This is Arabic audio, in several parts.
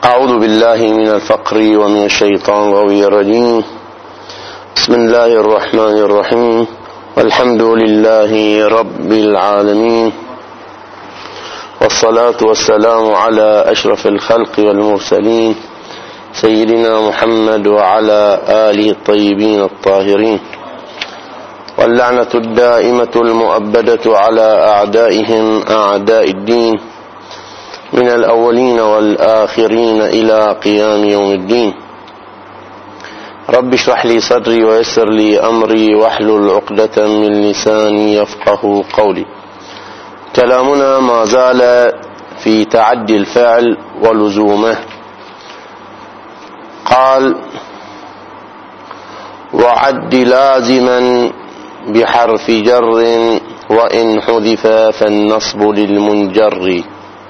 أعوذ بالله من الفقر ومن الشيطان الرجيم. بسم الله الرحمن الرحيم، والحمد لله رب العالمين، والصلاة والسلام على أشرف الخلق والمرسلين سيدنا محمد وعلى آله الطيبين الطاهرين، واللعنة الدائمة المؤبدة على أعدائهم أعداء الدين من الأولين والآخرين إلى قيام يوم الدين. رب اشرح لي صدري ويسر لي أمري واحلل عقدة من لساني يفقه قولي. كلامنا ما زال في تعدي الفعل ولزومه. قال: وعد لازما بحرف جر وإن حذف فالنصب للمنجر،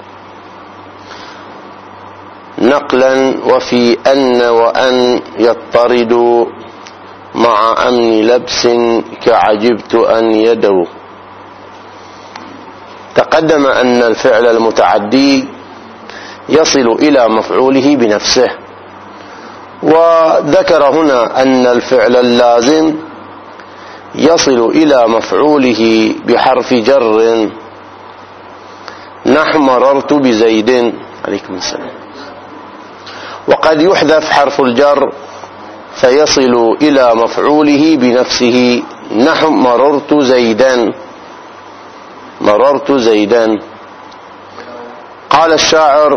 نقلا وفي أن وأن يطرد مع أمن لبس كعجبت أن يدو. تقدم أن الفعل المتعدي يصل إلى مفعوله بنفسه، وذكر هنا أن الفعل اللازم يصل إلى مفعوله بحرف جر. نحو مررت بزيد، عليكم السلام. وقد يحذف حرف الجر فيصل إلى مفعوله بنفسه، نحو مررت زيدا، مررت زيدا. قال الشاعر: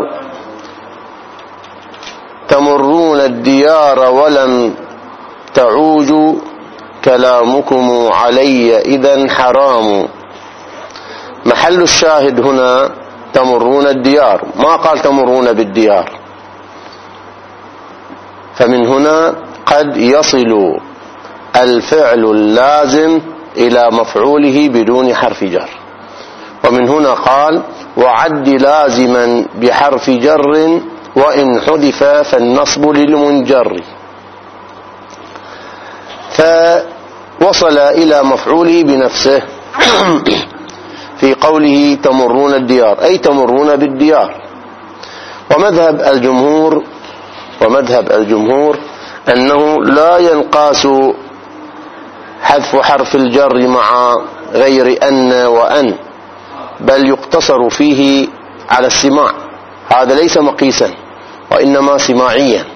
تمرون الديار ولم تعوجوا، كلامكم علي إذن حرام. محل الشاهد هنا تمرون الديار، ما قال تمرون بالديار. فمن هنا قد يصل الفعل اللازم إلى مفعوله بدون حرف جر. ومن هنا قال: وعد لازما بحرف جر وإن حذف فالنصب للمنجر. فوصل إلى مفعوله بنفسه في قوله تمرون الديار، أي تمرون بالديار. ومذهب الجمهور أنه لا ينقاس حذف حرف الجر مع غير أن وأن، بل يقتصر فيه على السماع. هذا ليس مقيسا وإنما سماعيا.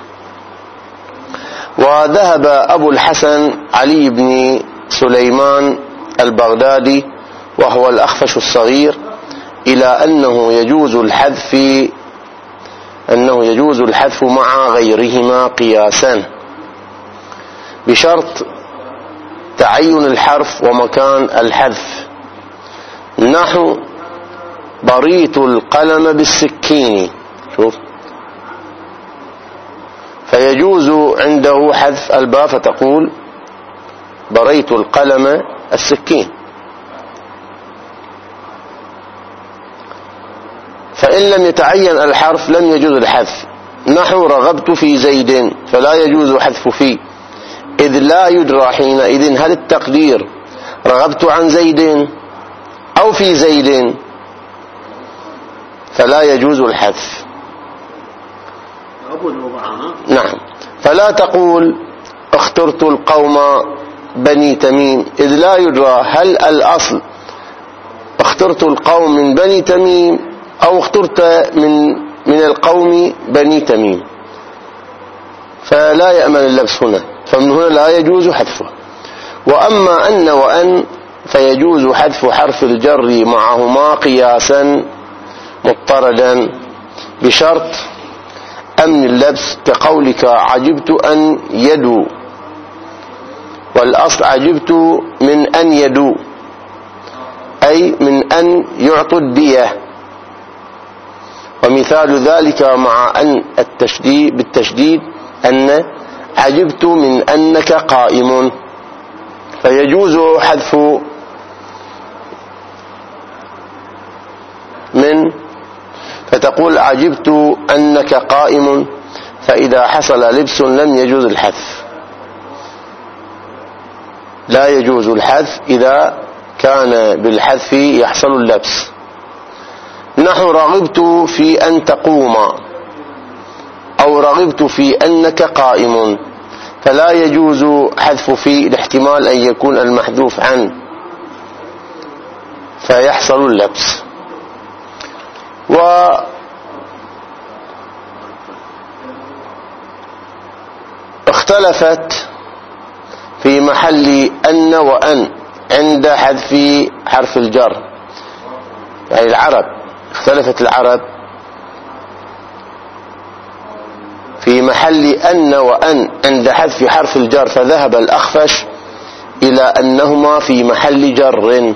وذهب أبو الحسن علي بن سليمان البغدادي وهو الأخفش الصغير إلى أنه يجوز الحذف مع غيرهما قياسا، بشرط تعين الحرف ومكان الحذف. نحو بريت القلم بالسكين، شوف، فيجوز عنده حذف الباء فتقول بريت القلم السكين. فإن لم يتعين الحرف لم يجوز الحذف. نحو رغبت في زيد، فلا يجوز حذف فيه، إذ لا يدرى حينئذ هل التقدير رغبت عن زيد أو في زيد، فلا يجوز الحذف. نعم. فلا تقول اخترت القوم بني تميم، إذ لا يدرى هل الأصل اخترت القوم من بني تميم أو اخترت من القوم بني تميم، فلا يأمن اللبس هنا. فمن هنا لا يجوز حذفه. وأما أن وأن فيجوز حذف حرف الجر معهما قياسا مضطردا، بشرط أمن اللبس، كقولك عجبت أن يدو، والأصل عجبت من أن يدو، أي من أن يعطوا الدية. ومثال ذلك مع أن بالتشديد أن عجبت من أنك قائم، فيجوز حذف من، فتقول عجبت أنك قائم، فإذا حصل لبس لم يجوز الحذف. لا يجوز الحذف إذا كان بالحذف يحصل اللبس. نحو رغبت في أن تقوم، رغبت في أنك قائم، فلا يجوز حذف في لاحتمال أن يكون المحذوف عن فيحصل اللبس. واختلفت في محل أن وأن عند حذف حرف الجر، يعني العرب اختلفت العرب في محل أن وأن عند حذف حرف الجر، فذهب الأخفش إلى أنهما في محل جر،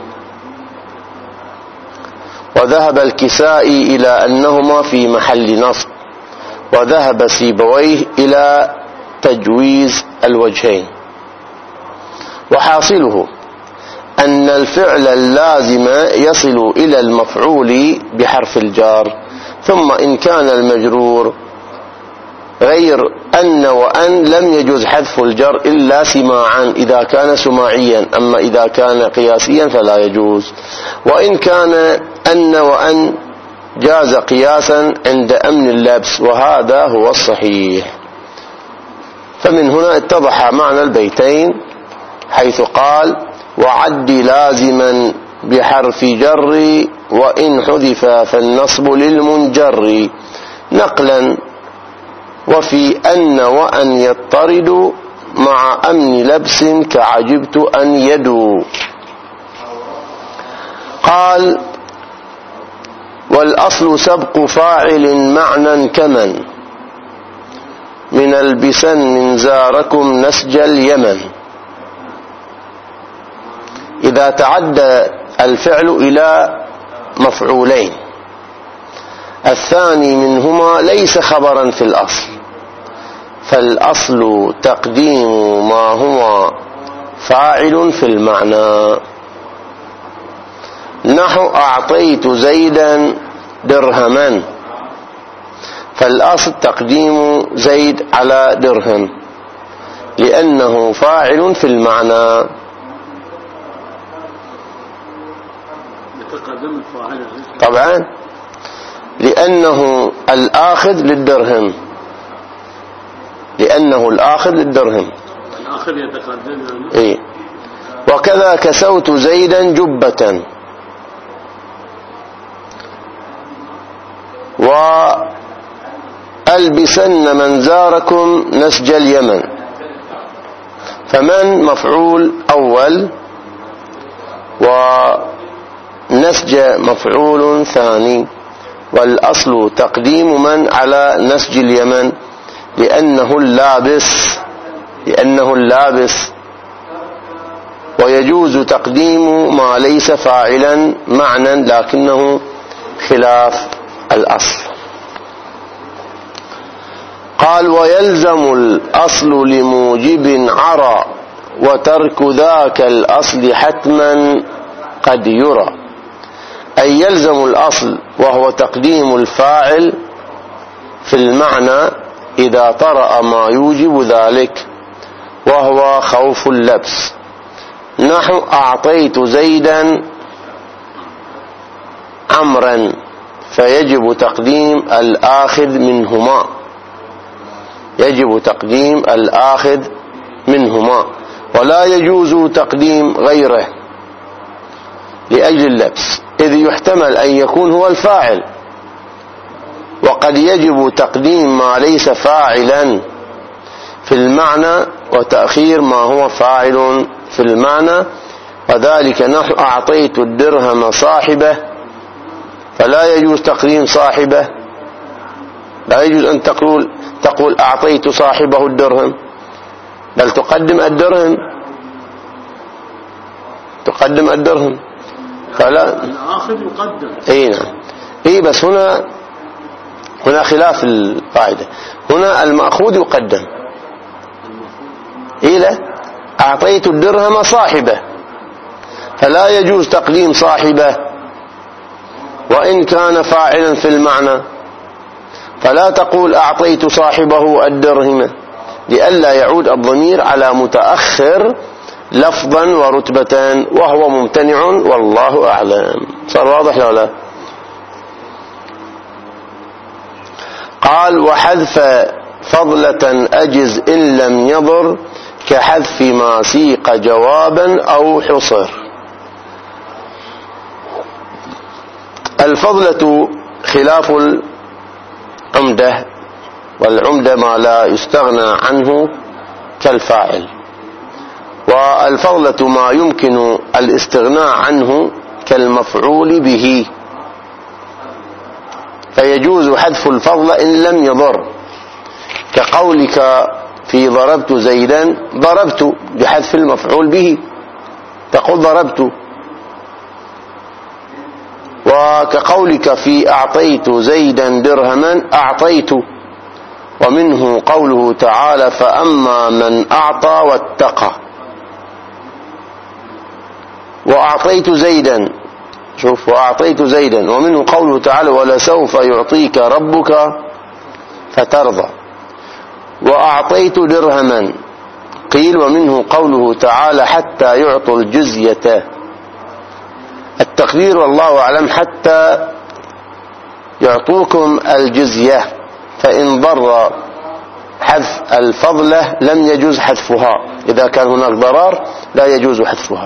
وذهب الكسائي إلى أنهما في محل نصب، وذهب سيبويه إلى تجويز الوجهين. وحاصله أن الفعل اللازم يصل إلى المفعول بحرف الجار، ثم إن كان المجرور غير أن وأن لم يجوز حذف الجر إلا سماعا إذا كان سماعيا، أما إذا كان قياسيا فلا يجوز. وإن كان أن وأن جاز قياسا عند أمن اللبس، وهذا هو الصحيح. فمن هنا اتضح معنى البيتين، حيث قال: وعد لازما بحرف جر وإن حذف فالنصب للمنجر نقلا، وفي أن وأن يضطرد مع أمن لبس كعجبت أن يدو. قال: والأصل سبق فاعل معنى كمن من البسن من زاركم نسج اليمن. إذا تعدى الفعل إلى مفعولين، الثاني منهما ليس خبرا في الأصل، فالأصل تقديم ما هو فاعل في المعنى، نحو أعطيت زيدا درهما، فالأصل تقديم زيد على درهم لأنه فاعل في المعنى. طبعا لأنه الآخذ للدرهم، لأنه الآخذ للدرهم الآخذ يتقدم. إيه. وكذا كسوت زيدا جبة، وألبسن من زاركم نسج اليمن، فمن مفعول أول ونسج مفعول ثاني، والأصل تقديم من على نسج اليمن لأنه اللابس، ويجوز تقديم ما ليس فاعلا معنى لكنه خلاف الأصل. قال: ويلزم الأصل لموجب عرى وترك ذاك الأصل حتما قد يرى. أي يلزم الأصل وهو تقديم الفاعل في المعنى إذا طرأ ما يوجب ذلك، وهو خوف اللبس، نحو أعطيت زيدا عمرا، فيجب تقديم الآخذ منهما، يجب تقديم الآخذ منهما، ولا يجوز تقديم غيره لأجل اللبس، إذ يحتمل أن يكون هو الفاعل، وقد يجب تقديم ما ليس فاعلا في المعنى وتأخير ما هو فاعل في المعنى، وذلك نحو أعطيت الدرهم صاحبه، فلا يجوز تقديم صاحبه، لا يجوز أن تقول أعطيت صاحبه الدرهم، بل تقدم الدرهم، فلا الآخذ يقدم. اي نعم. اي بس هنا خلاف القاعدة، هنا المأخوذ يقدم. اي لا، أعطيت الدرهم صاحبه، فلا يجوز تقديم صاحبه وإن كان فاعلا في المعنى، فلا تقول أعطيت صاحبه الدرهم لئلا يعود الضمير على متأخر لفظا ورتبة، وهو ممتنع والله أعلم. صار واضح ولا لا؟ قال: وحذف فضلة أجز إن لم يضر كحذف ما سيق جوابا أو حصر. الفضلة خلاف العمدة، والعمدة ما لا يستغنى عنه كالفاعل، والفضلة ما يمكن الاستغناء عنه كالمفعول به، فيجوز حذف الفضل إن لم يضر، كقولك في ضربت زيدا، ضربت بحذف المفعول به تقول ضربت، وكقولك في أعطيت زيدا درهما، أعطيت. ومنه قوله تعالى فأما من أعطى واتقى. وأعطيت زيدا، شوف، وأعطيت زيدا. ومنه قوله تعالى ولسوف يعطيك ربك فترضى. وأعطيت درهما قيل. ومنه قوله تعالى حتى يعطوا الجزية. التقدير والله أعلم حتى يعطوكم الجزية، فإن ضر حذف الفضلة لم يجوز حذفها، إذا كان هناك ضرر لا يجوز حذفها.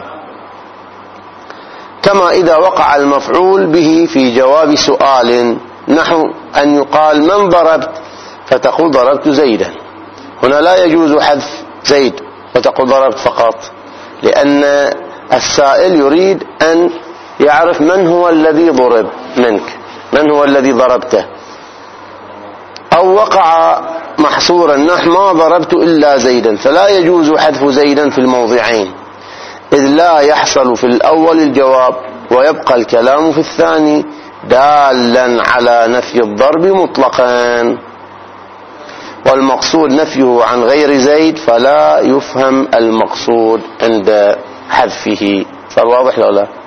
كما إذا وقع المفعول به في جواب سؤال، نحو أن يقال من ضربت فتقول ضربت زيدا، هنا لا يجوز حذف زيد وتقول ضربت فقط، لأن السائل يريد أن يعرف من هو الذي ضرب منك، من هو الذي ضربته. أو وقع محصورا نحو ما ضربت إلا زيدا، فلا يجوز حذف زيدا في الموضعين، إذ لا يحصل في الأول الجواب ويبقى الكلام في الثاني دالا على نفي الضرب مطلقا، والمقصود نفيه عن غير زيد، فلا يفهم المقصود عند حذفه. صار واضح لو لا؟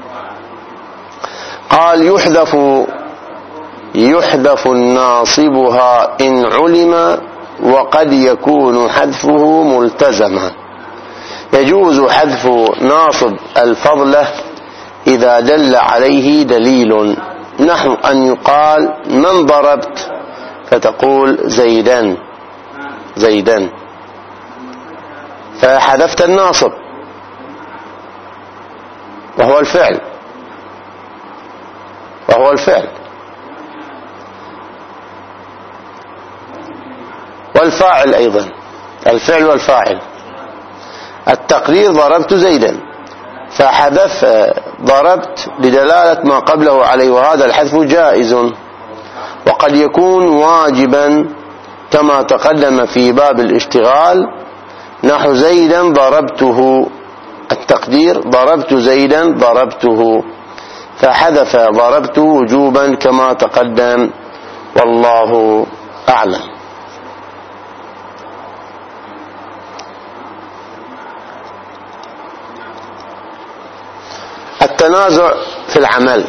قال يحذف ناصبها إن علم، وقد يكون حذفه ملتزما. يجوز حذف ناصب الفضلة إذا دل عليه دليل، نحو أن يقال من ضربت فتقول زيدا زيدا، فحذفت الناصب وهو الفعل والفاعل أيضا، الفعل والفاعل. التقدير ضربت زيدا، فحذف ضربت لدلالة ما قبله عليه، وهذا الحذف جائز، وقد يكون واجبا كما تقدم في باب الاشتغال، نحو زيدا ضربته، التقدير ضربت زيدا ضربته، فحذف ضربته وجوبا كما تقدم، والله أعلم. التنازع في العمل.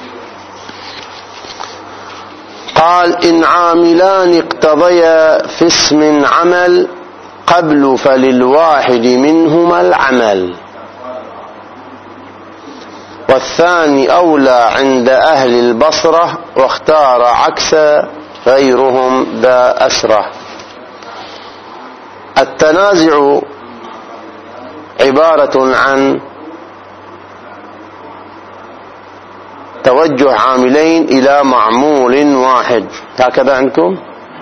قال إن عاملان اقتضيا في اسم عمل قبل فللواحد منهما العمل، والثاني أولى عند أهل البصرة، واختار عكس غيرهم ذا أسرة. التنازع عبارة عن توجه عاملين إلى معمول واحد، هكذا عندكم،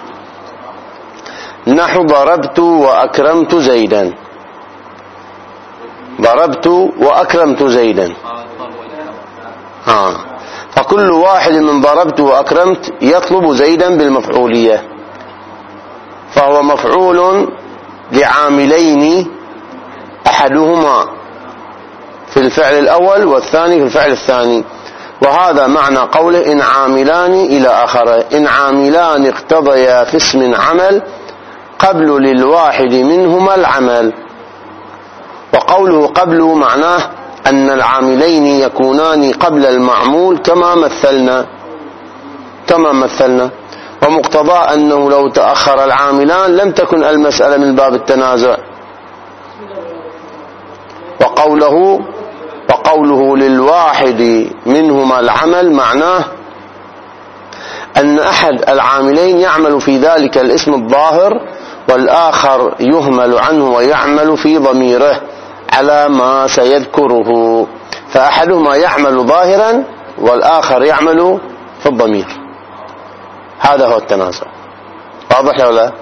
نحو ضربت وأكرمت زيدا، ضربت وأكرمت زيدا، فكل واحد من ضربت وأكرمت يطلب زيدا بالمفعولية، فهو مفعول لعاملين، أحدهما في الفعل الأول والثاني في الفعل الثاني. وهذا معنى قوله إن عاملان إلى آخره، إن عاملان اقتضيا في اسم عمل قبل للواحد منهما العمل. وقوله قبل معناه أن العاملين يكونان قبل المعمول كما مثلنا، ومقتضى أنه لو تأخر العاملان لم تكن المسألة من باب التنازع. وقوله للواحد منهما العمل معناه أن أحد العاملين يعمل في ذلك الاسم الظاهر والآخر يهمل عنه ويعمل في ضميره على ما سيذكره، فأحدهما يعمل ظاهرا والآخر يعمل في الضمير. هذا هو التنازع. واضح ولا لا؟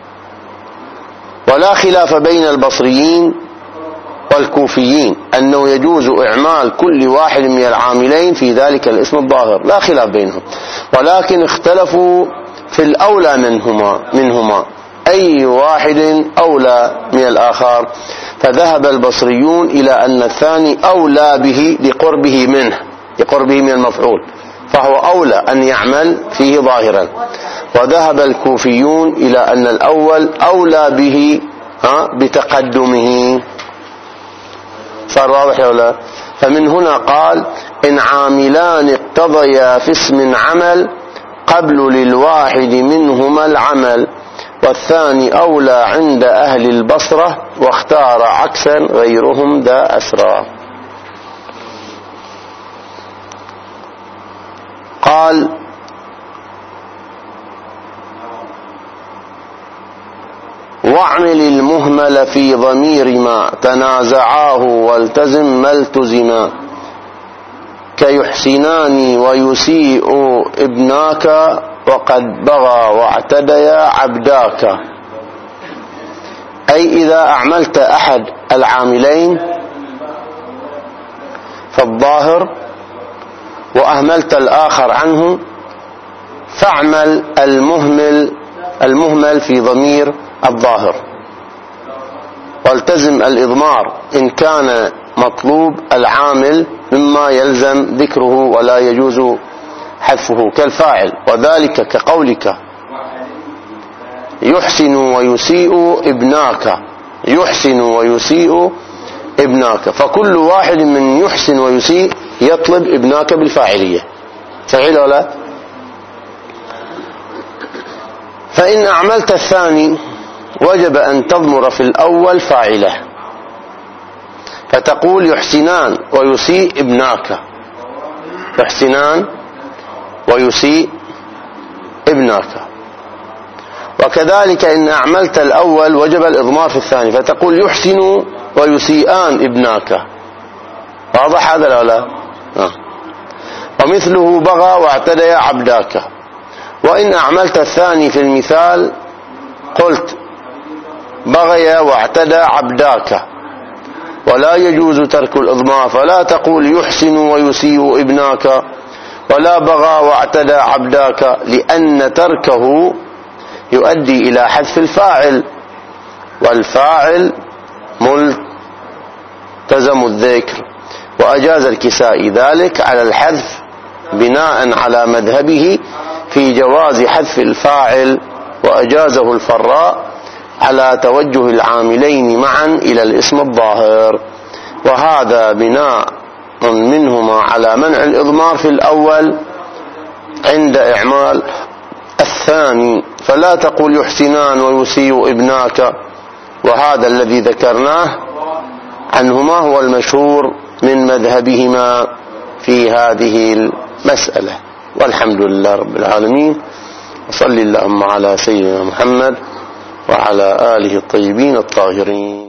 ولا خلاف بين البصريين والكوفيين أنه يجوز إعمال كل واحد من العاملين في ذلك الاسم الظاهر، لا خلاف بينهم، ولكن اختلفوا في الأولى منهما أي واحد أولى من الآخر، فذهب البصريون إلى أن الثاني أولى به لقربه من المفعول، فهو أولى أن يعمل فيه ظاهرا. وذهب الكوفيون إلى أن الأول أولى به بتقدمه. صار واضح ولا؟ فمن هنا قال: إن عاملان اقتضيا في اسم عمل قبل للواحد منهما العمل، والثاني أولى عند أهل البصرة، واختار عكسا غيرهم ذا أسرى. قال: واعمل المهمل في ضمير ما تنازعاه والتزم ما التزما، كيحسنان ويسيء ابناك وقد بغى واعتديا عبداك. أي إذا أعملت أحد العاملين فالظاهر وأهملت الآخر عنه، فاعمل المهمل في ضمير الظاهر، والتزم الإضمار إن كان مطلوب العامل مما يلزم ذكره ولا يجوز حذفه كالفاعل، وذلك كقولك: يحسن ويسيء ابناك، فكل واحد من يحسن ويسيء يطلب ابناك بالفاعلية. صحيح ولا؟ فإن أعملت الثاني وجب أن تضمر في الأول فاعله، فتقول: يحسنان ويسيء ابناك، يحسنان ويسيء ابناك. وكذلك إن أعملت الأول وجب الإضمار في الثاني، فتقول: يحسن ويسيئان ابناك. واضح هذا ولا لا؟ ومثله بغى واعتدى عبداك. وإن أعملت الثاني في المثال قلت: بغي واعتدى عبداك، ولا يجوز ترك الإضمار، فلا تقول: يحسن ويسيء ابناك، ولا بغى واعتدى عبداك، لأن تركه يؤدي إلى حذف الفاعل، والفاعل ملتزم الذكر. وأجاز الكسائي ذلك على الحذف بناء على مذهبه في جواز حذف الفاعل، وأجازه الفراء على توجه العاملين معا إلى الاسم الظاهر، وهذا بناء منهما على منع الإضمار في الأول عند إعمال الثاني، فلا تقول: يحسنان ويسيء ابناك. وهذا الذي ذكرناه عنهما هو المشهور من مذهبهما في هذه المسألة. والحمد لله رب العالمين، وصل اللهم على سيدنا محمد وعلى آله الطيبين الطاهرين.